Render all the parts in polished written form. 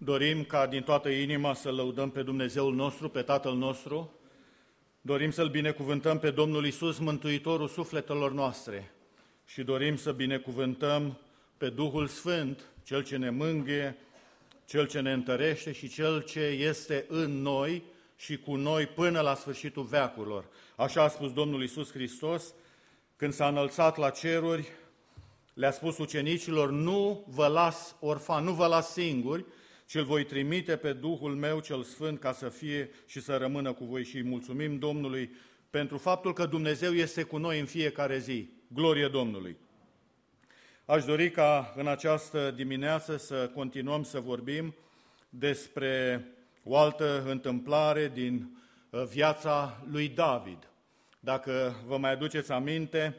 Dorim ca din toată inima să lăudăm pe Dumnezeul nostru, pe Tatăl nostru. Dorim să-L binecuvântăm pe Domnul Iisus, Mântuitorul sufletelor noastre. Și dorim să binecuvântăm pe Duhul Sfânt, Cel ce ne mângâie, Cel ce ne întărește și Cel ce este în noi și cu noi până la sfârșitul veacurilor. Așa a spus Domnul Iisus Hristos, când s-a înălțat la ceruri, le-a spus ucenicilor: nu vă las orfani, nu vă las singuri, ci îl voi trimite pe Duhul meu cel Sfânt ca să fie și să rămână cu voi. Și îi mulțumim Domnului pentru faptul că Dumnezeu este cu noi în fiecare zi. Glorie Domnului! Aș dori ca în această dimineață să continuăm să vorbim despre o altă întâmplare din viața lui David. Dacă vă mai aduceți aminte,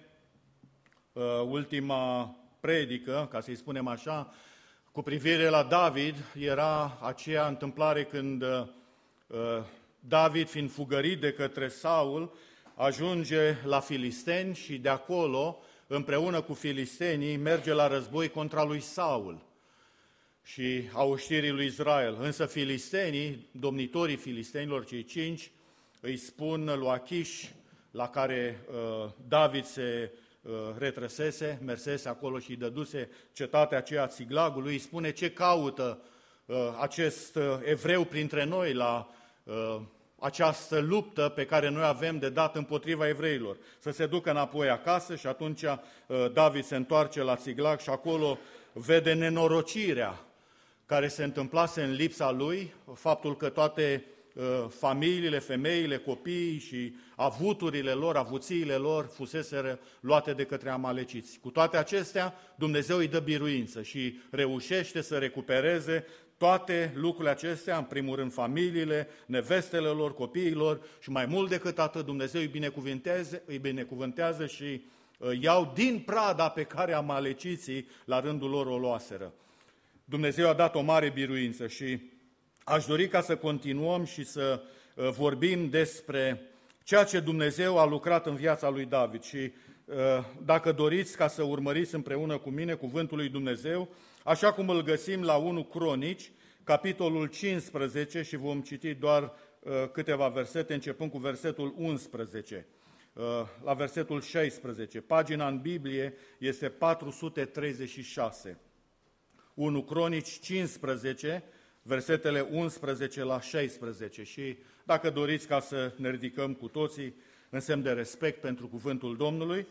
ultima predică, ca să-i spunem așa, cu privire la David, era aceea întâmplare când David, fiind fugărit de către Saul, ajunge la filisteni și de acolo, împreună cu filistenii, merge la război contra lui Saul și a oștirii lui Israel. Însă filistenii, domnitorii filistenilor, cei 5, îi spun lui Achiș, la care David se retrăsese, mersese acolo și îi dăduse cetatea aceea Țiglagului, îi spune: ce caută acest evreu printre noi la această luptă pe care noi avem de dat împotriva evreilor? Să se ducă înapoi acasă. Și atunci David se întoarce la Țiglag și acolo vede nenorocirea care se întâmplase în lipsa lui, faptul că toate familiile, femeile, copiii și avuturile lor, avuțiile lor fuseseră luate de către amaleciți. Cu toate acestea, Dumnezeu îi dă biruință și reușește să recupereze toate lucrurile acestea, în primul rând familiile, nevestele lor, copiilor, și mai mult decât atât, Dumnezeu îi binecuvântează și iau din prada pe care amaleciții la rândul lor o luaseră. Dumnezeu a dat o mare biruință și aș dori ca să continuăm și să vorbim despre ceea ce Dumnezeu a lucrat în viața lui David. Și dacă doriți ca să urmăriți împreună cu mine cuvântul lui Dumnezeu, așa cum îl găsim la 1 Cronici, capitolul 15, și vom citi doar câteva versete, începând cu versetul 11, la versetul 16. Pagina în Biblie este 436. 1 Cronici 15, versetele 11 la 16. Și dacă doriți ca să ne ridicăm cu toții în semn de respect pentru cuvântul Domnului,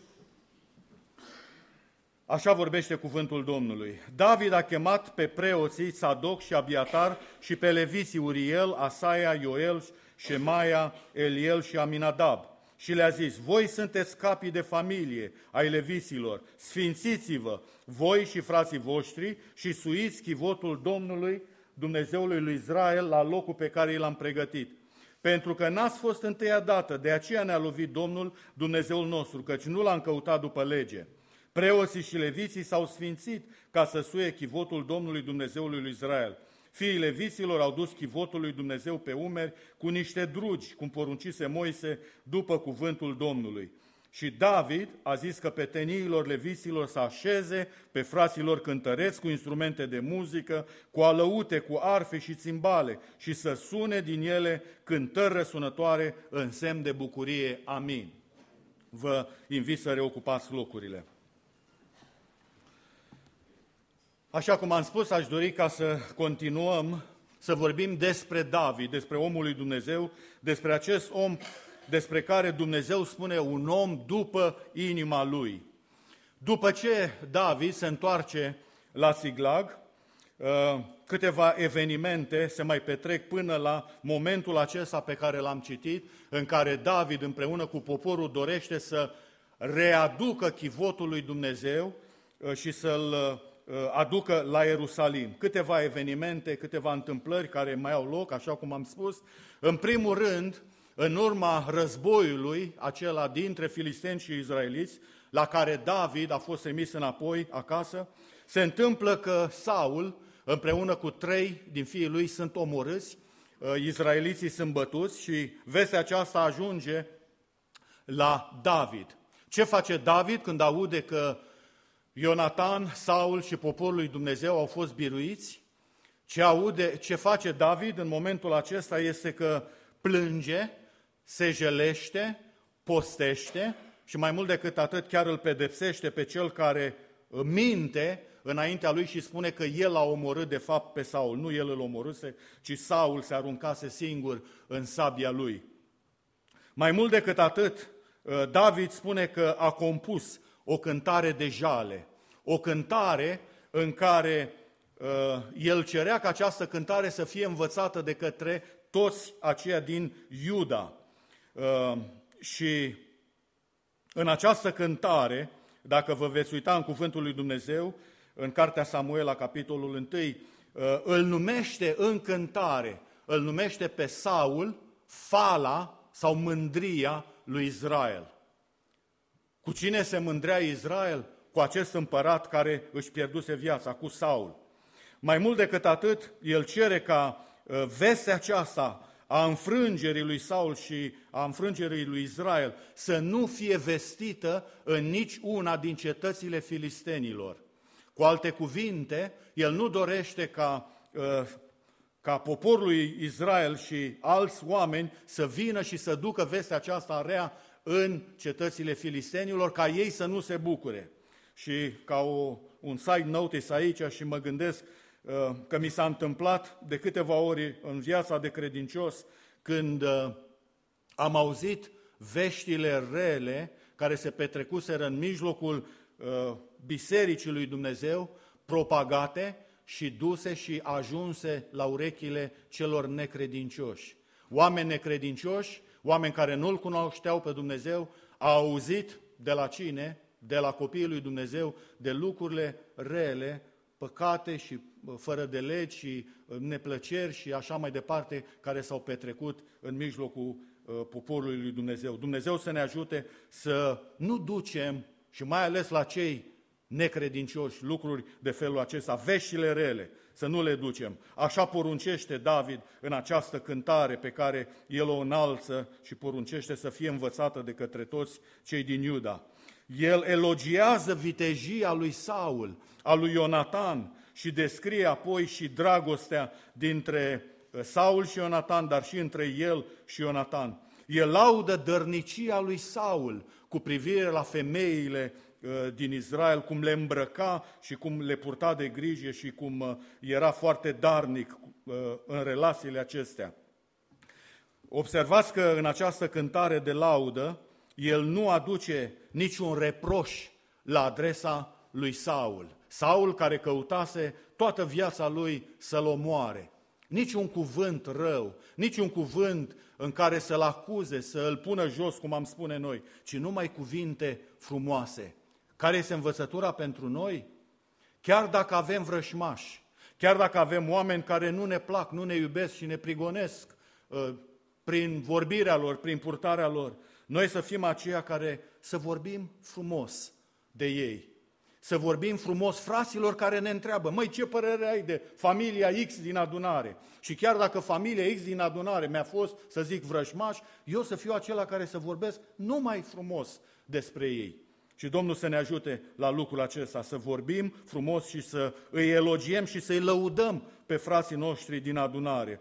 așa vorbește cuvântul Domnului. David a chemat pe preoții Tzadok și Abiatar și pe leviții Uriel, Asaia, Ioel, Shemaia, Eliel și Aminadab și le-a zis: voi sunteți capii de familie ai leviților, sfințiți-vă voi și frații voștri și suiți chivotul Domnului, Dumnezeului lui Israel, la locul pe care l-am pregătit. Pentru că n-ați fost întâia dată, de aceea ne-a lovit Domnul Dumnezeul nostru, căci nu l-am căutat după lege. Preoții și leviții s-au sfințit ca să suie chivotul Domnului Dumnezeului lui Israel. Fiii leviților au dus chivotul lui Dumnezeu pe umeri cu niște drugi, cum poruncise Moise, după cuvântul Domnului. Și David a zis că pe teniilor leviților să așeze pe fraților cântăreți cu instrumente de muzică, cu alăute, cu arfe și țimbale, și să sune din ele cântări răsunătoare în semn de bucurie. Amin. Vă invit să reocupați locurile. Așa cum am spus, aș dori ca să continuăm să vorbim despre David, despre omul lui Dumnezeu, despre acest om despre care Dumnezeu spune un om după inima lui. După ce David se întoarce la Țiglag, câteva evenimente se mai petrec până la momentul acesta pe care l-am citit, în care David împreună cu poporul dorește să readucă chivotul lui Dumnezeu și să-l aducă la Ierusalim. Câteva evenimente, câteva întâmplări care mai au loc, așa cum am spus. În primul rând, în urma războiului acela dintre filisteni și izraeliți, la care David a fost trimis înapoi acasă, se întâmplă că Saul, împreună cu 3 din fiii lui, sunt omorâți, izraeliții sunt bătuți și vestea aceasta ajunge la David. Ce face David când aude că Ionatan, Saul și poporul lui Dumnezeu au fost biruiți? Ce face David în momentul acesta este că plânge, se jelește, postește și mai mult decât atât chiar îl pedepsește pe cel care minte înaintea lui și spune că el a omorât de fapt pe Saul. Nu el îl omorâse, ci Saul se aruncase singur în sabia lui. Mai mult decât atât, David spune că a compus o cântare de jale, o cântare în care el cerea ca această cântare să fie învățată de către toți aceia din Iuda. Și în această cântare, dacă vă veți uita în cuvântul lui Dumnezeu, în cartea Samuel, capitolul 1, îl numește în cântare, îl numește pe Saul fala sau mândria lui Israel. Cu cine se mândrea Israel? Cu acest împărat care își pierduse viața, cu Saul. Mai mult decât atât, el cere ca vestea aceasta a înfrângerii lui Saul și a înfrângerii lui Israel să nu fie vestită în nici una din cetățile filistenilor. Cu alte cuvinte, el nu dorește ca poporul lui Israel și alți oameni să vină și să ducă vestea aceasta rea în cetățile filistenilor, ca ei să nu se bucure. Și ca un side notice aici și mă gândesc că mi s-a întâmplat de câteva ori în viața de credincios când am auzit veștile rele care se petrecuseră în mijlocul Bisericii lui Dumnezeu, propagate și duse și ajunse la urechile celor necredincioși. Oameni necredincioși, oameni care nu-L cunoșteau pe Dumnezeu, au auzit de la cine? De la copiii lui Dumnezeu, de lucrurile rele, păcate și fără de legi și neplăceri și așa mai departe, care s-au petrecut în mijlocul poporului lui Dumnezeu. Dumnezeu să ne ajute să nu ducem, și mai ales la cei necredincioși, lucruri de felul acesta, veștile rele, să nu le ducem. Așa poruncește David în această cântare pe care el o înalță și poruncește să fie învățată de către toți cei din Iuda. El elogiază vitejia lui Saul, a lui Ionatan și descrie apoi și dragostea dintre Saul și Ionatan, dar și între el și Ionatan. El laudă dărnicia lui Saul cu privire la femeile din Israel, cum le îmbrăca și cum le purta de grijă și cum era foarte darnic în relațiile acestea. Observați că în această cântare de laudă, el nu aduce niciun reproș la adresa lui Saul. Saul care căutase toată viața lui să-l omoare. Niciun cuvânt rău, niciun cuvânt în care să-l acuze, să îl pună jos, cum am spune noi, ci numai cuvinte frumoase. Care este învățătura pentru noi? Chiar dacă avem vrășmași, chiar dacă avem oameni care nu ne plac, nu ne iubesc și ne prigonesc prin vorbirea lor, prin purtarea lor, noi să fim aceia care să vorbim frumos de ei. Să vorbim frumos fraților care ne întreabă, măi, ce părere ai de familia X din adunare? Și chiar dacă familia X din adunare mi-a fost, să zic, vrăjmaș, eu să fiu acela care să vorbesc numai frumos despre ei. Și Domnul să ne ajute la lucrul acesta, să vorbim frumos și să îi elogiem și să îi lăudăm pe frații noștri din adunare.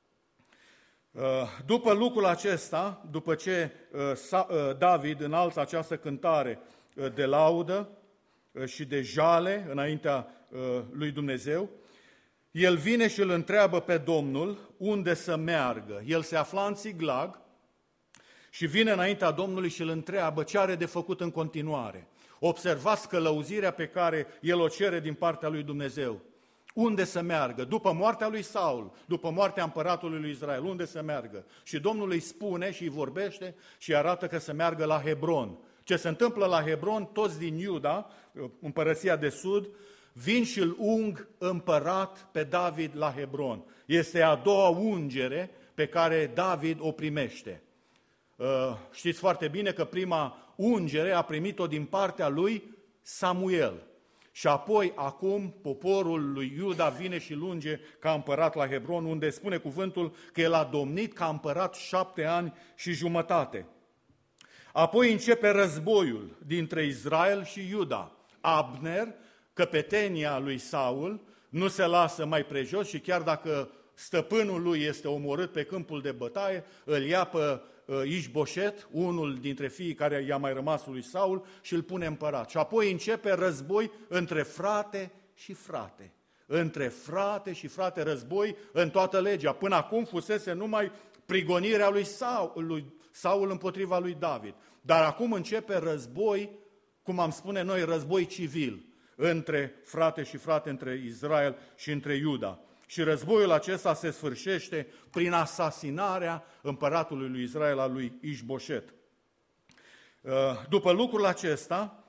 După lucrul acesta, după ce David înalță această cântare de laudă și de jale înaintea lui Dumnezeu, el vine și îl întreabă pe Domnul unde să meargă. El se afla în Țiglag și vine înaintea Domnului și îl întreabă ce are de făcut în continuare. Observați călăuzirea pe care el o cere din partea lui Dumnezeu. Unde să meargă? După moartea lui Saul, după moartea împăratului lui Israel, unde să meargă? Și Domnul îi spune și îi vorbește și arată că să meargă la Hebron. Ce se întâmplă la Hebron, toți din Iuda, împărăția de sud, vin și îl ung împărat pe David la Hebron. Este a doua ungere pe care David o primește. Știți foarte bine că prima ungere a primit-o din partea lui Samuel. Și apoi, acum, poporul lui Iuda vine și lunge ca împărat la Hebron, unde spune cuvântul că el a domnit ca împărat 7 ani și jumătate. Apoi începe războiul dintre Israel și Iuda. Abner, căpetenia lui Saul, nu se lasă mai prejos și chiar dacă stăpânul lui este omorât pe câmpul de bătaie, îl ia pe Ișboșet, unul dintre fiii care i-a mai rămas lui Saul, și îl pune împărat. Și apoi începe război între frate și frate. Între frate și frate, război în toată legea. Până acum fusese numai prigonirea lui Saul împotriva lui David. Dar acum începe război, cum am spune noi, război civil, între frate și frate, între Israel și între Iuda. Și războiul acesta se sfârșește prin asasinarea împăratului lui Israel, al lui Ișboșet. După lucrul acesta,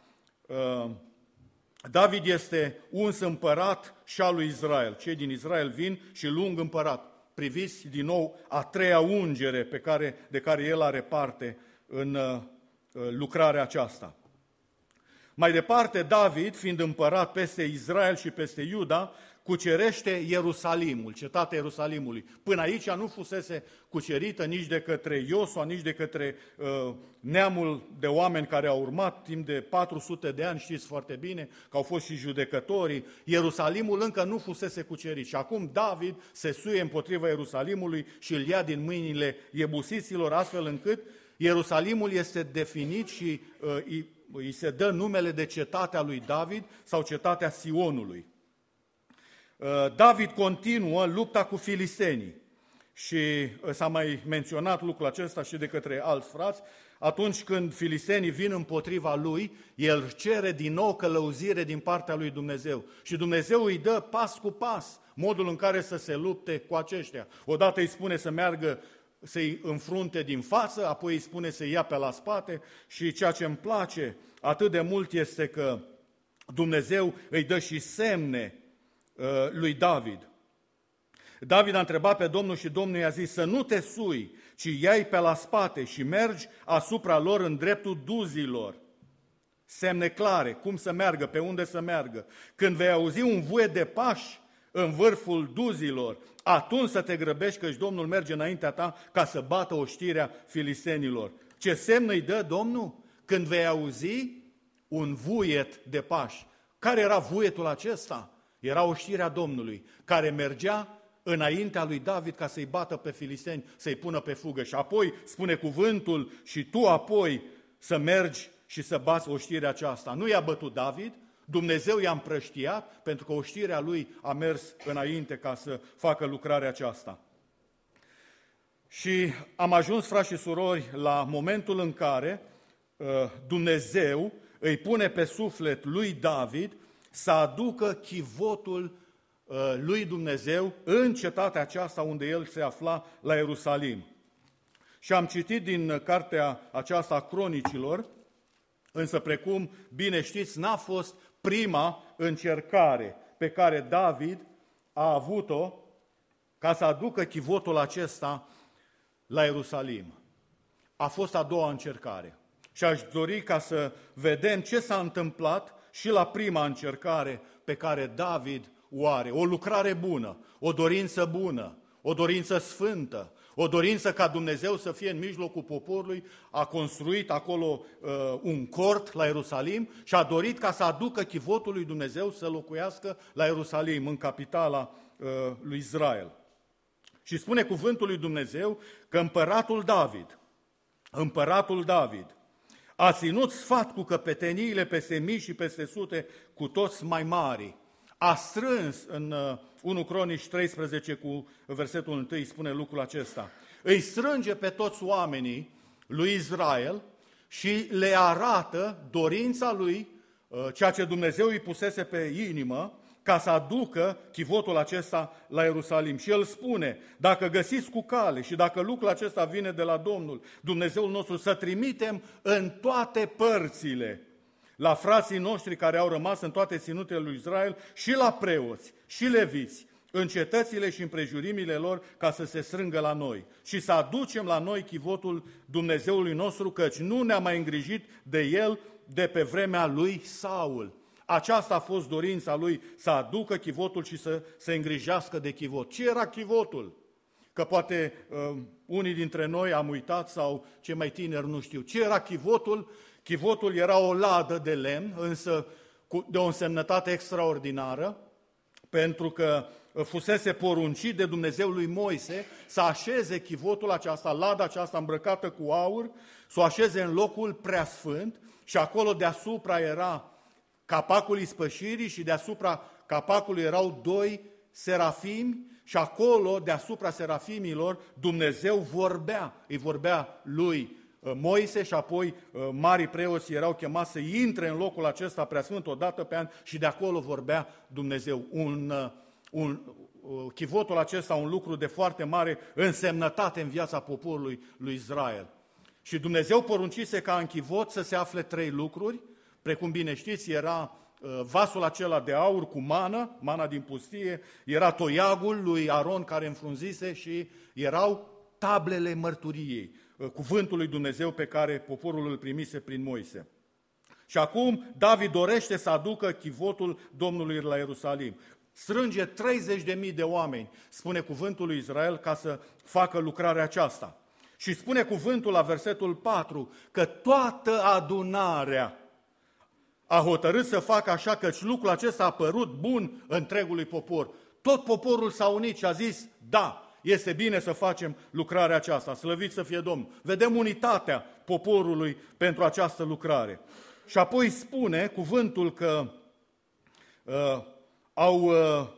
David este uns împărat și al lui Israel. Cei din Israel vin și lung împărat. Priviți din nou a treia ungere de care el are parte în lucrarea aceasta. Mai departe, David, fiind împărat peste Israel și peste Iuda, cucerește Ierusalimul, cetatea Ierusalimului. Până aici nu fusese cucerită nici de către Iosua, nici de către neamul de oameni care au urmat timp de 400 de ani, știți foarte bine, că au fost și judecătorii. Ierusalimul încă nu fusese cucerit și acum David se suie împotriva Ierusalimului și îl ia din mâinile iebusiților, astfel încât Ierusalimul este definit și îi se dă numele de cetatea lui David sau cetatea Sionului. David continuă lupta cu filistenii și s-a mai menționat lucrul acesta și de către alți frați. Atunci când filistenii vin împotriva lui, el cere din nou călăuzire din partea lui Dumnezeu și Dumnezeu îi dă pas cu pas modul în care să se lupte cu aceștia. Odată îi spune să meargă, să-i înfrunte din față, apoi îi spune să-i ia pe la spate și ceea ce îmi place atât de mult este că Dumnezeu îi dă și semne lui David. David a întrebat pe Domnul și Domnul i-a zis să nu te sui, ci ia-i pe la spate și mergi asupra lor în dreptul duzilor. Semne clare, cum să meargă, pe unde să meargă. Când vei auzi un vuiet de pași în vârful duzilor, atunci să te grăbești, căci Domnul merge înaintea ta ca să bată oștirea filistenilor. Ce semn îi dă Domnul? Când vei auzi un vuiet de pași. Care era vuietul acesta? Era oștirea Domnului, care mergea înaintea lui David ca să-i bată pe filisteni, să-i pună pe fugă. Și apoi spune cuvântul și tu apoi să mergi și să bați oștirea aceasta. Nu i-a bătut David, Dumnezeu i-a împrăștiat pentru că oștirea lui a mers înainte ca să facă lucrarea aceasta. Și am ajuns, frați și surori, la momentul în care Dumnezeu îi pune pe suflet lui David să aducă chivotul lui Dumnezeu în cetatea aceasta unde el se afla, la Ierusalim. Și am citit din cartea aceasta a Cronicilor, însă precum bine știți, n-a fost prima încercare pe care David a avut-o ca să aducă chivotul acesta la Ierusalim. A fost a doua încercare. Și aș dori ca să vedem ce s-a întâmplat și la prima încercare pe care David o are. O lucrare bună, o dorință bună, o dorință sfântă, o dorință ca Dumnezeu să fie în mijlocul poporului. A construit acolo un cort la Ierusalim și a dorit ca să aducă chivotul lui Dumnezeu să locuiască la Ierusalim, în capitala lui Israel. Și spune cuvântul lui Dumnezeu că împăratul David, a ținut sfat cu căpeteniile peste mii și peste sute, cu toți mai mari. A strâns, în 1 Cronici 13 cu versetul 1, spune lucrul acesta. Îi strânge pe toți oamenii lui Israel și le arată dorința lui, ceea ce Dumnezeu îi pusese pe inimă, ca să aducă chivotul acesta la Ierusalim. Și el spune, dacă găsiți cu cale și dacă lucrul acesta vine de la Domnul, Dumnezeul nostru, să trimitem în toate părțile, la frații noștri care au rămas în toate ținutele lui Israel, și la preoți și leviți, în cetățile și împrejurimile lor, ca să se strângă la noi și să aducem la noi chivotul Dumnezeului nostru, căci nu ne-a mai îngrijit de el de pe vremea lui Saul. Aceasta a fost dorința lui, să aducă chivotul și să se îngrijească de chivot. Ce era chivotul? Că poate unii dintre noi am uitat sau cei mai tineri nu știu. Ce era chivotul? Chivotul era o ladă de lemn, însă de o însemnătate extraordinară, pentru că fusese poruncit de Dumnezeu lui Moise să așeze chivotul aceasta, lada aceasta îmbrăcată cu aur, să o așeze în locul preasfânt și acolo deasupra era capacul ispășirii și deasupra capacului erau 2 serafimi și acolo, deasupra serafimilor, Dumnezeu vorbea. Îi vorbea lui Moise și apoi marii preoți erau chemați să intre în locul acesta preasfânt o dată pe an și de acolo vorbea Dumnezeu. Chivotul acesta, un lucru de foarte mare însemnătate în viața poporului lui Israel. Și Dumnezeu poruncise ca în chivot să se afle 3 lucruri, precum bine știți, era vasul acela de aur cu mana din pustie, era toiagul lui Aron care înfrunzise și erau tablele mărturiei, cuvântul lui Dumnezeu pe care poporul îl primise prin Moise. Și acum David dorește să aducă chivotul Domnului la Ierusalim. Strânge 30.000 de oameni, spune cuvântul lui Israel, ca să facă lucrarea aceasta. Și spune cuvântul la versetul 4 că toată adunarea a hotărât să facă așa, căci lucrul acesta a părut bun întregului popor. Tot poporul s-a unit și a zis, da, este bine să facem lucrarea aceasta, slăvit să fie Domnul. Vedem unitatea poporului pentru această lucrare. Și apoi spune cuvântul că au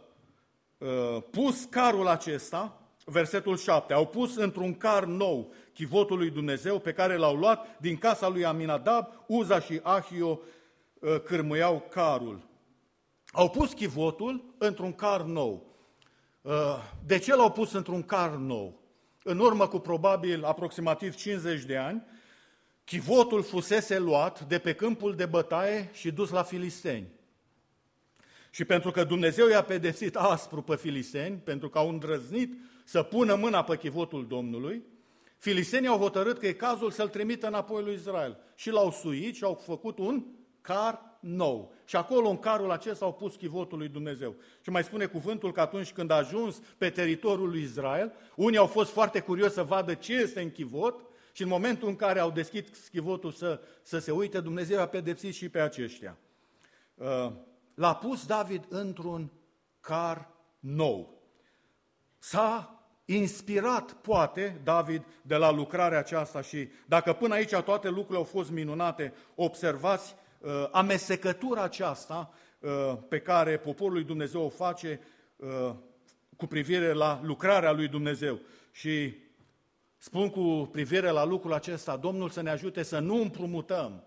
pus carul acesta, versetul 7, au pus într-un car nou chivotul lui Dumnezeu pe care l-au luat din casa lui Aminadab, Uza și Ahio cârmuiau carul. Au pus chivotul într-un car nou. De ce l-au pus într-un car nou? În urmă cu probabil aproximativ 50 de ani, chivotul fusese luat de pe câmpul de bătaie și dus la filisteni. Și pentru că Dumnezeu i-a pedepsit aspru pe filisteni, pentru că au îndrăznit să pună mâna pe chivotul Domnului, filistenii au hotărât că e cazul să-l trimită înapoi lui Israel. Și l-au suit și au făcut un car nou. Și acolo, în carul acesta, au pus chivotul lui Dumnezeu. Și mai spune cuvântul că atunci când a ajuns pe teritoriul lui Israel, unii au fost foarte curioși să vadă ce este în chivot și în momentul în care au deschis chivotul să se uite, Dumnezeu a pedepsit și pe aceștia. L-a pus David într-un car nou. S-a inspirat, poate, David de la lucrarea aceasta și dacă până aici toate lucrurile au fost minunate, observați amestecătura aceasta pe care poporul lui Dumnezeu o face cu privire la lucrarea lui Dumnezeu. Și spun cu privire la lucrul acesta, Domnul să ne ajute să nu împrumutăm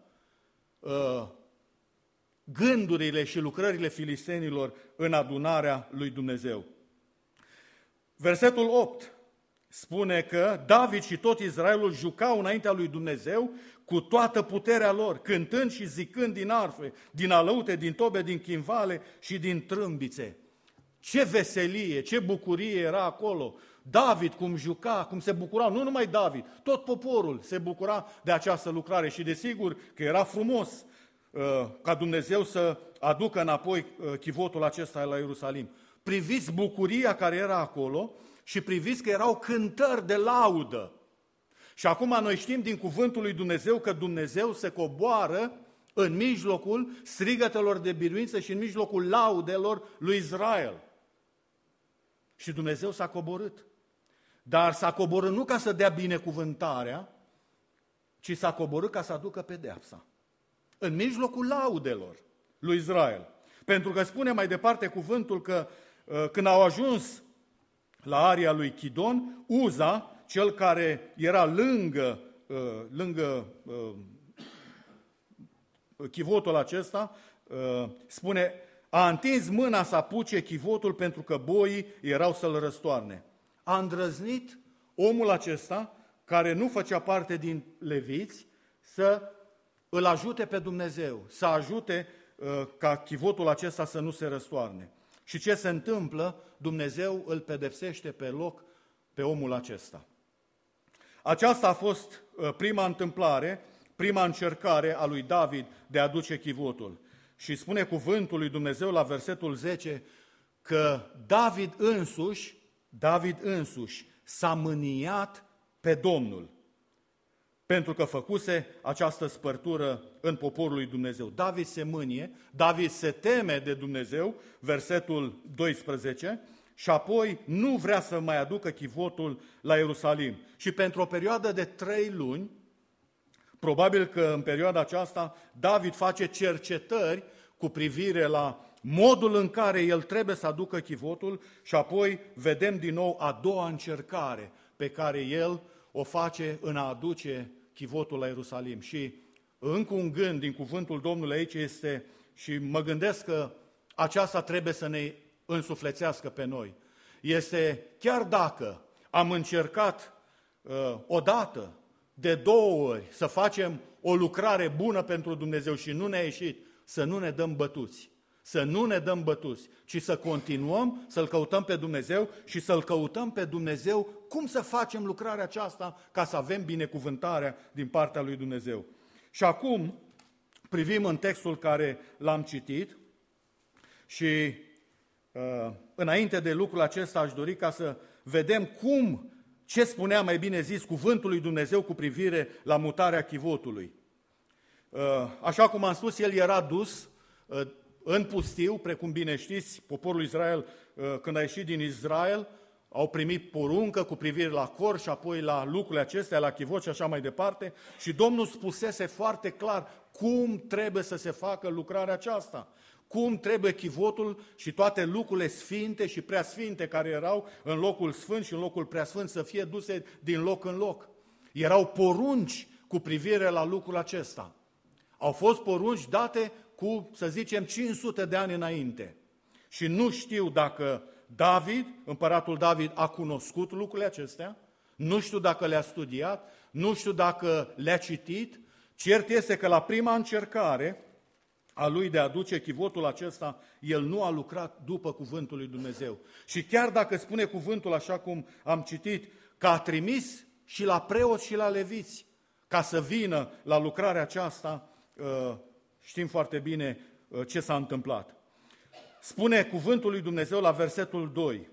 gândurile și lucrările filistenilor în adunarea lui Dumnezeu. Versetul 8 spune că David și tot Israelul jucau înaintea lui Dumnezeu cu toată puterea lor, cântând și zicând din arfe, din alăute, din tobe, din chimvale și din trâmbițe. Ce veselie, ce bucurie era acolo! David cum juca, cum se bucura, nu numai David, tot poporul se bucura de această lucrare și desigur că era frumos ca Dumnezeu să aducă înapoi chivotul acesta la Ierusalim. Priviți bucuria care era acolo și priviți că erau cântări de laudă. Și acum noi știm din cuvântul lui Dumnezeu că Dumnezeu se coboară în mijlocul strigătelor de biruință și în mijlocul laudelor lui Israel. Și Dumnezeu s-a coborât. Dar s-a coborât nu ca să dea binecuvântarea, ci s-a coborât ca să aducă pedeapsa. În mijlocul laudelor lui Israel. Pentru că spune mai departe cuvântul că când au ajuns la aria lui Chidon, Uza, cel care era lângă chivotul acesta, spune, a întins mâna să apuce chivotul pentru că boii erau să-l răstoarne. A îndrăznit omul acesta, care nu făcea parte din leviți, să îl ajute pe Dumnezeu, să ajute ca chivotul acesta să nu se răstoarne. Și ce se întâmplă? Dumnezeu îl pedepsește pe loc pe omul acesta. Aceasta a fost prima întâmplare, prima încercare a lui David de a aduce chivotul. Și spune cuvântul lui Dumnezeu la versetul 10 că David însuși s-a mâniat pe Domnul. pentru că făcuse această spărtură în poporul lui Dumnezeu. David se mânie, David se teme de Dumnezeu, versetul 12, și apoi nu vrea să mai aducă chivotul la Ierusalim. Și pentru o perioadă de 3 luni, probabil că în perioada aceasta, David face cercetări cu privire la modul în care el trebuie să aducă chivotul și apoi vedem din nou a doua încercare pe care el o face în a aduce chivotul la Ierusalim. Și încă un gând din cuvântul Domnului aici este, și mă gândesc că aceasta trebuie să ne însuflețească pe noi, este chiar dacă am încercat odată, de 2 ori, să facem o lucrare bună pentru Dumnezeu și nu ne-a ieșit, să nu ne dăm bătuți. Să nu ne dăm bătuți, ci să continuăm să-L căutăm pe Dumnezeu și să-L căutăm pe Dumnezeu cum să facem lucrarea aceasta ca să avem binecuvântarea din partea lui Dumnezeu. Și acum privim în textul care l-am citit și înainte de lucrul acesta aș dori ca să vedem ce spunea, mai bine zis, cuvântul lui Dumnezeu cu privire la mutarea chivotului. Așa cum am spus, el era dus în pustiu, precum bine știți, poporul Israel, când a ieșit din Israel, au primit poruncă cu privire la cor și apoi la lucrurile acestea, la chivot și așa mai departe, și Domnul spusese foarte clar cum trebuie să se facă lucrarea aceasta, cum trebuie chivotul și toate lucrurile sfinte și preasfinte care erau în locul sfânt și în locul preasfânt să fie duse din loc în loc. Erau porunci cu privire la lucrul acesta. Au fost porunci date cu, să zicem, 500 de ani înainte. Și nu știu dacă împăratul David, a cunoscut lucrurile acestea, nu știu dacă le-a studiat, nu știu dacă le-a citit. Cert este că la prima încercare a lui de a aduce chivotul acesta, el nu a lucrat după cuvântul lui Dumnezeu. Și chiar dacă spune cuvântul așa cum am citit, că a trimis și la preoți și la leviți ca să vină la lucrarea aceasta, știm foarte bine ce s-a întâmplat. Spune cuvântul lui Dumnezeu la versetul 2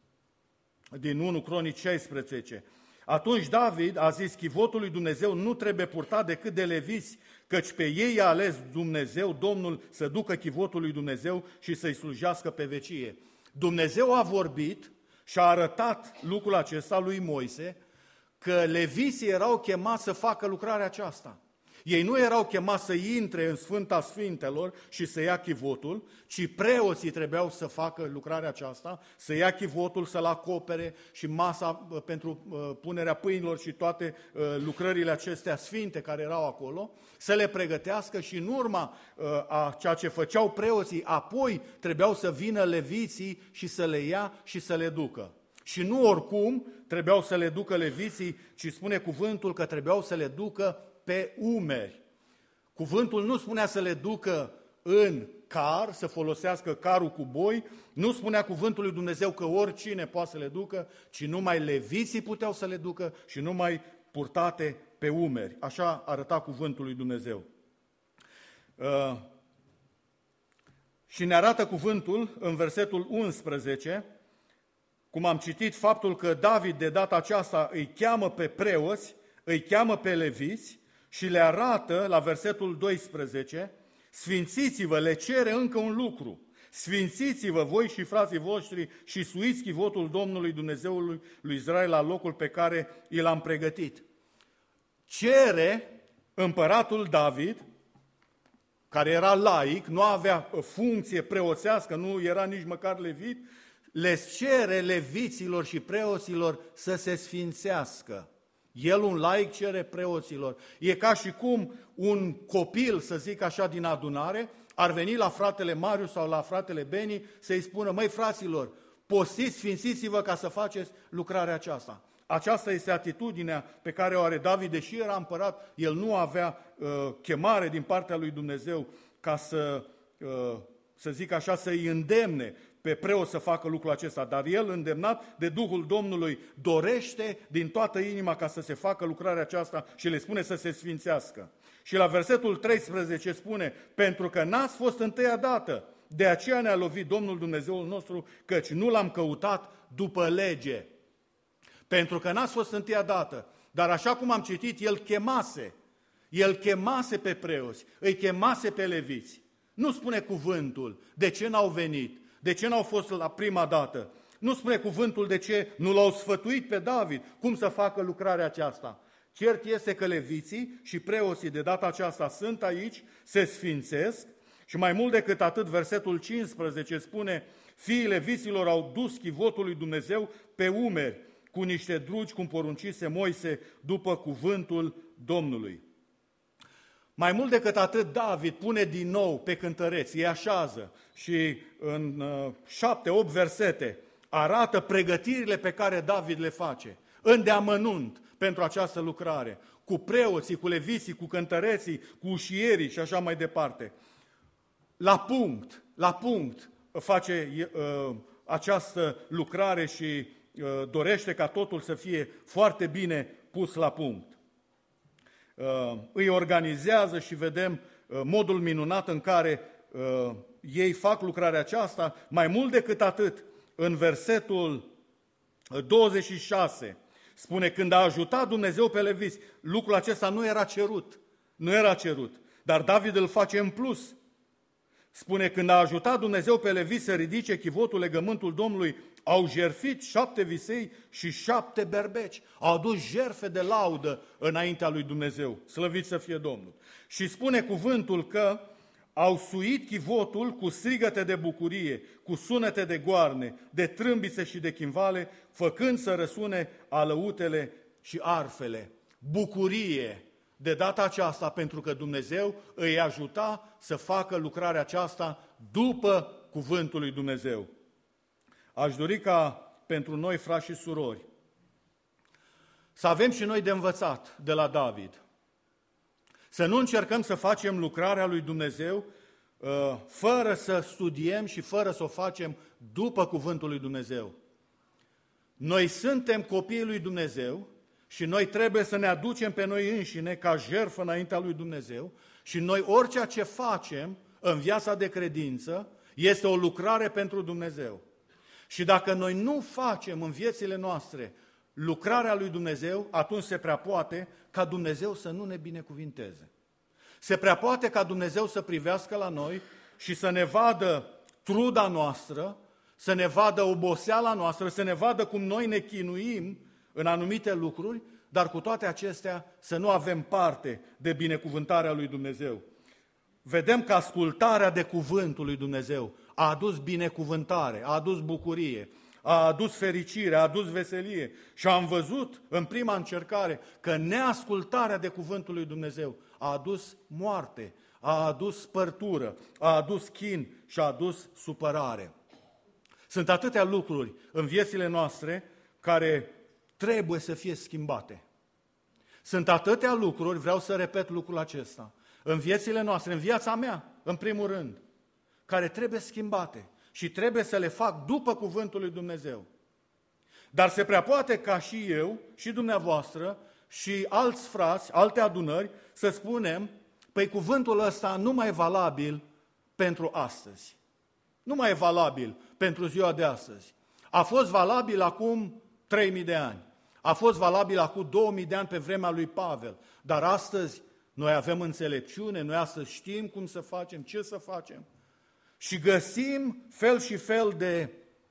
din 1 Cronici 16. Atunci David a zis, chivotul lui Dumnezeu nu trebuie purtat decât de leviți, căci pe ei a ales Dumnezeu, Domnul, să ducă chivotul lui Dumnezeu și să-i slujească pe vecie. Dumnezeu a vorbit și a arătat lucrul acesta lui Moise, că leviții erau chemați să facă lucrarea aceasta. Ei nu erau chemați să intre în Sfânta Sfintelor și să ia chivotul, ci preoții trebuiau să facă lucrarea aceasta, să ia chivotul, să-l acopere și masa pentru punerea pâinilor și toate lucrările acestea sfinte care erau acolo, să le pregătească și în urma a ceea ce făceau preoții, apoi trebuiau să vină leviții și să le ia și să le ducă. Și nu oricum trebuiau să le ducă leviții, ci spune cuvântul că trebuiau să le ducă pe umeri. Cuvântul nu spunea să le ducă în car, să folosească carul cu boi, nu spunea cuvântul lui Dumnezeu că oricine poate să le ducă, ci numai leviții puteau să le ducă și numai purtate pe umeri. Așa arăta cuvântul lui Dumnezeu. Și ne arată cuvântul în versetul 11, cum am citit, faptul că David de data aceasta îi cheamă pe preoți, îi cheamă pe leviți și le arată, la versetul 12, sfințiți-vă, le cere încă un lucru, sfințiți-vă voi și frații voștri și suiți chivotul Domnului Dumnezeului lui Israel la locul pe care i l-am pregătit. Cere împăratul David, care era laic, nu avea funcție preoțească, nu era nici măcar levit, le cere leviților și preoților să se sfințească. El, un laic, cere preoților. E ca și cum un copil, să zic așa, din adunare, ar veni la fratele Marius sau la fratele Beni să-i spună, măi fraților, postiți, sfințiți-vă ca să faceți lucrarea aceasta. Aceasta este atitudinea pe care o are David, deși era împărat, el nu avea chemare din partea lui Dumnezeu ca să zic așa, să-i îndemne pe preot să facă lucrul acesta, dar el, îndemnat de Duhul Domnului, dorește din toată inima ca să se facă lucrarea aceasta și le spune să se sfințească. Și la versetul 13 spune, pentru că n-ați fost întâia dată, de aceea ne-a lovit Domnul Dumnezeul nostru, căci nu l-am căutat după lege. Pentru că n-ați fost întâia dată. Dar așa cum am citit, el chemase pe preoți, îi chemase pe leviți. Nu spune cuvântul de ce n-au venit, de ce n-au fost la prima dată. Nu spune cuvântul de ce nu l-au sfătuit pe David cum să facă lucrarea aceasta. Cert este că leviții și preoții de data aceasta sunt aici, se sfințesc și mai mult decât atât, versetul 15 spune: fiii leviților au dus chivotul lui Dumnezeu pe umeri cu niște drugi, cum poruncise Moise după cuvântul Domnului. Mai mult decât atât, David pune din nou pe cântăreți, îi așează și în 7-8 versete arată pregătirile pe care David le face, îndeamănunt pentru această lucrare, cu preoții, cu leviții, cu cântăreții, cu ușierii și așa mai departe. La punct face această lucrare și dorește ca totul să fie foarte bine pus la punct. Îi organizează și vedem modul minunat în care ei fac lucrarea aceasta. Mai mult decât atât, în versetul 26 spune: când a ajutat Dumnezeu pe leviți, lucrul acesta nu era cerut, dar David îl face în plus. Spune: când a ajutat Dumnezeu pe leviți să ridice chivotul, legământul Domnului, au jertfit 7 visei și 7 berbeci. Au adus jertfe de laudă înaintea lui Dumnezeu. Slăvit să fie Domnul. Și spune cuvântul că au suit chivotul cu strigăte de bucurie, cu sunete de goarne, de trâmbițe și de chimvale, făcând să răsune alăutele și arfele. Bucurie de data aceasta, pentru că Dumnezeu îi ajuta să facă lucrarea aceasta după cuvântul lui Dumnezeu. Aș dori ca pentru noi, frați și surori, să avem și noi de învățat de la David. Să nu încercăm să facem lucrarea lui Dumnezeu fără să studiem și fără să o facem după cuvântul lui Dumnezeu. Noi suntem copiii lui Dumnezeu și noi trebuie să ne aducem pe noi înșine ca jertfă înaintea lui Dumnezeu și noi orice ce facem în viața de credință este o lucrare pentru Dumnezeu. Și dacă noi nu facem în viețile noastre lucrarea lui Dumnezeu, atunci se prea poate ca Dumnezeu să nu ne binecuvinteze. Se prea poate ca Dumnezeu să privească la noi și să ne vadă truda noastră, să ne vadă oboseala noastră, să ne vadă cum noi ne chinuim în anumite lucruri, dar cu toate acestea să nu avem parte de binecuvântarea lui Dumnezeu. Vedem că ascultarea de cuvântul lui Dumnezeu a adus binecuvântare, a adus bucurie, a adus fericire, a adus veselie și am văzut în prima încercare că neascultarea de cuvântul lui Dumnezeu a adus moarte, a adus spărtură, a adus chin și a adus supărare. Sunt atâtea lucruri în viețile noastre care trebuie să fie schimbate. Sunt atâtea lucruri, vreau să repet lucrul acesta, în viețile noastre, în viața mea, în primul rând, care trebuie schimbate și trebuie să le fac după cuvântul lui Dumnezeu. Dar se prea poate ca și eu, și dumneavoastră, și alți frați, alte adunări, să spunem: păi cuvântul ăsta nu mai e valabil pentru astăzi. Nu mai e valabil pentru ziua de astăzi. A fost valabil acum 3000 de ani. A fost valabil acum 2000 de ani pe vremea lui Pavel. Dar astăzi noi avem înțelepciune, noi astăzi știm cum să facem, ce să facem. Și găsim fel și fel de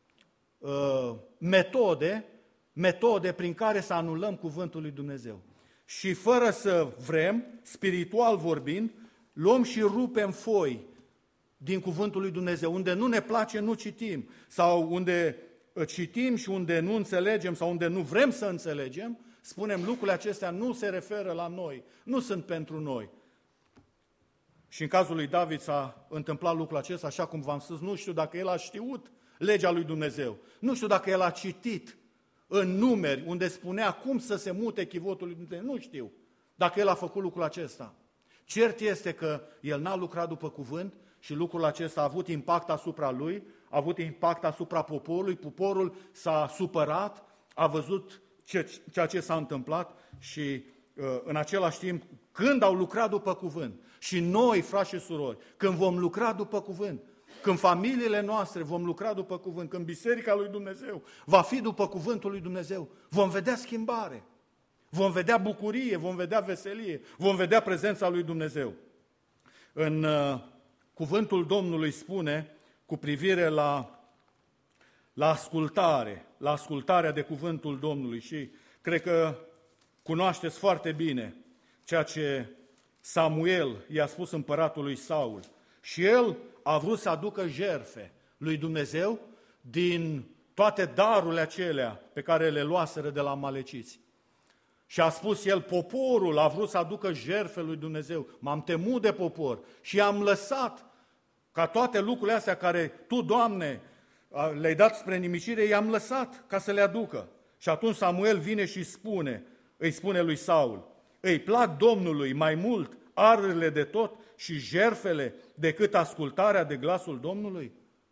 metode prin care să anulăm cuvântul lui Dumnezeu. Și fără să vrem, spiritual vorbind, luăm și rupem foi din cuvântul lui Dumnezeu. Unde nu ne place, nu citim. Sau unde citim și unde nu înțelegem sau unde nu vrem să înțelegem, spunem lucrurile acestea nu se referă la noi, nu sunt pentru noi. Și în cazul lui David s-a întâmplat lucrul acesta, așa cum v-am spus, nu știu dacă el a știut legea lui Dumnezeu, nu știu dacă el a citit în Numeri, unde spunea cum să se mute chivotul lui Dumnezeu, nu știu dacă el a făcut lucrul acesta. Cert este că el n-a lucrat după cuvânt și lucrul acesta a avut impact asupra lui, a avut impact asupra poporului, poporul s-a supărat, a văzut ceea ce s-a întâmplat și în același timp, când au lucrat după cuvânt, și noi, frați și surori, când vom lucra după cuvânt, când familiile noastre vom lucra după cuvânt, când biserica lui Dumnezeu va fi după cuvântul lui Dumnezeu, vom vedea schimbare. Vom vedea bucurie, vom vedea veselie, vom vedea prezența lui Dumnezeu. În cuvântul Domnului spune cu privire la ascultare, la ascultarea de cuvântul Domnului și cred că cunoașteți foarte bine ceea ce Samuel i-a spus împăratului Saul. Și el a vrut să aducă jertfe lui Dumnezeu din toate darurile acelea pe care le luaseră de la amaleciți. Și a spus el, poporul a vrut să aducă jertfe lui Dumnezeu. M-am temut de popor și am lăsat ca toate lucrurile astea care Tu, Doamne, le-ai dat spre nimicire, i-am lăsat ca să le aducă. Și atunci Samuel vine și îi spune lui Saul, îi plac Domnului mai mult arurile de tot și jertfele decât ascultarea de glasul Domnului?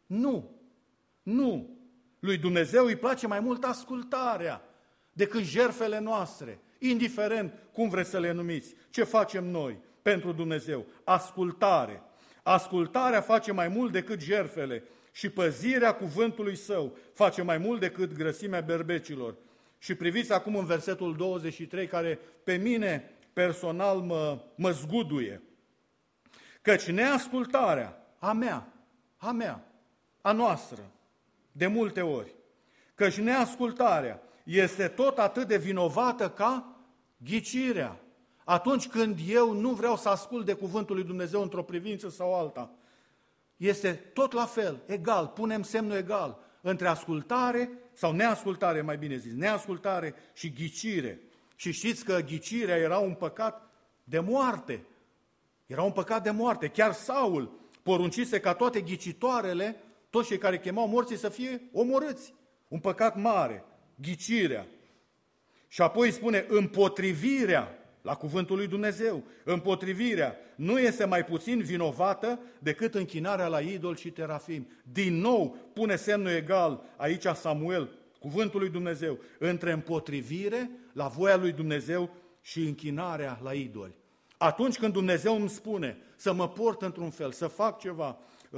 Nu. Lui Dumnezeu îi place mai mult ascultarea decât jertfele noastre, indiferent cum vreți să le numiți. Ce facem noi pentru Dumnezeu? Ascultare. Ascultarea face mai mult decât jertfele și păzirea cuvântului Său face mai mult decât grăsimea berbecilor. Și priviți acum în versetul 23, care pe mine personal mă zguduie. Căci neascultarea a noastră, de multe ori, căci neascultarea este tot atât de vinovată ca ghicirea. Atunci când eu nu vreau să ascult de cuvântul lui Dumnezeu într-o privință sau alta, este tot la fel, egal, punem semnul egal între ascultare sau neascultare, mai bine zis, neascultare și ghicire. Și știți că ghicirea era un păcat de moarte. Era un păcat de moarte. Chiar Saul poruncise ca toate ghicitoarele, toți cei care chemau morții, să fie omorâți. Un păcat mare, ghicirea. Și apoi spune împotrivirea la cuvântul lui Dumnezeu. Împotrivirea nu este mai puțin vinovată decât închinarea la idol și terafim. Din nou pune semnul egal aici Samuel, cuvântul lui Dumnezeu, între împotrivire la voia lui Dumnezeu și închinarea la idoli. Atunci când Dumnezeu îmi spune să mă port într-un fel, să fac ceva,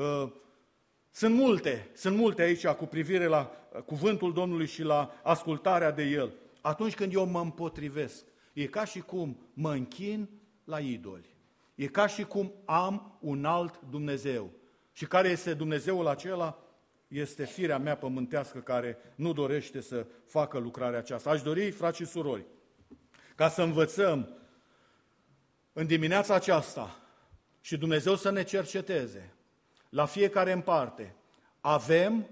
sunt multe aici cu privire la cuvântul Domnului și la ascultarea de El. Atunci când eu mă împotrivesc, e ca și cum mă închin la idoli. E ca și cum am un alt Dumnezeu. Și care este Dumnezeul acela? Este firea mea pământească care nu dorește să facă lucrarea aceasta. Aș dori, frați și surori, ca să învățăm în dimineața aceasta și Dumnezeu să ne cerceteze la fiecare în parte. Avem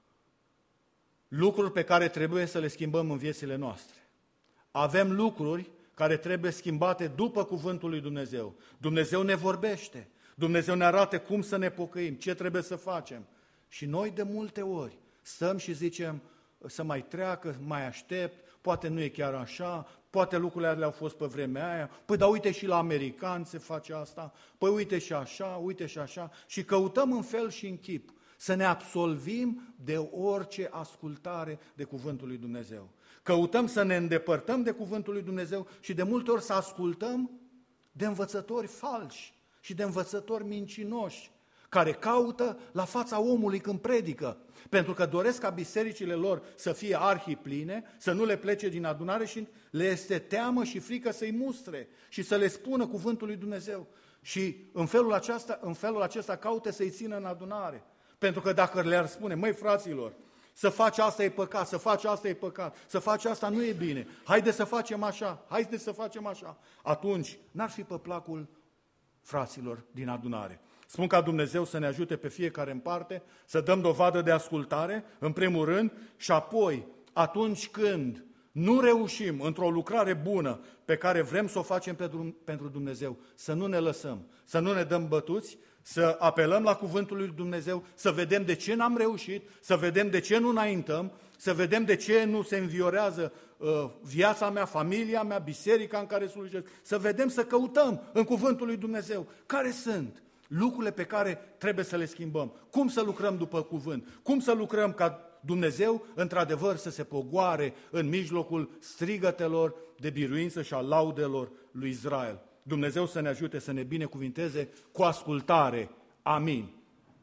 lucruri pe care trebuie să le schimbăm în viețile noastre. Avem lucruri care trebuie schimbate după cuvântul lui Dumnezeu. Dumnezeu ne vorbește, Dumnezeu ne arată cum să ne pocăim, ce trebuie să facem. Și noi de multe ori stăm și zicem să mai treacă, mai aștept, poate nu e chiar așa, poate lucrurile alea au fost pe vremea aia, păi dar uite și la americani se face asta, păi uite și așa, și căutăm în fel și în chip să ne absolvim de orice ascultare de cuvântul lui Dumnezeu. Căutăm să ne îndepărtăm de cuvântul lui Dumnezeu și de multe ori să ascultăm de învățători falși și de învățători mincinoși, care caută la fața omului când predică, pentru că doresc ca bisericile lor să fie arhipline, să nu le plece din adunare și le este teamă și frică să-i mustre și să le spună cuvântul lui Dumnezeu. Și în felul acesta caută să-i țină în adunare. Pentru că dacă le-ar spune, măi fraților, să faci asta e păcat, să faci asta e păcat, să faci asta nu e bine, haide să facem așa, atunci n-ar fi pe placul fraților din adunare. Spun ca Dumnezeu să ne ajute pe fiecare în parte, să dăm dovadă de ascultare, în primul rând, și apoi, atunci când nu reușim într-o lucrare bună pe care vrem să o facem pentru Dumnezeu, să nu ne lăsăm, să nu ne dăm bătuți, să apelăm la cuvântul lui Dumnezeu, să vedem de ce n-am reușit, să vedem de ce nu înaintăm, să vedem de ce nu se înviorează viața mea, familia mea, biserica în care slujesc, să vedem, să căutăm în cuvântul lui Dumnezeu care sunt lucrurile pe care trebuie să le schimbăm, cum să lucrăm după cuvânt, cum să lucrăm ca Dumnezeu într-adevăr să se pogoare în mijlocul strigătelor de biruință și a laudelor lui Israel. Dumnezeu să ne ajute să ne binecuvinteze cu ascultare. Amin.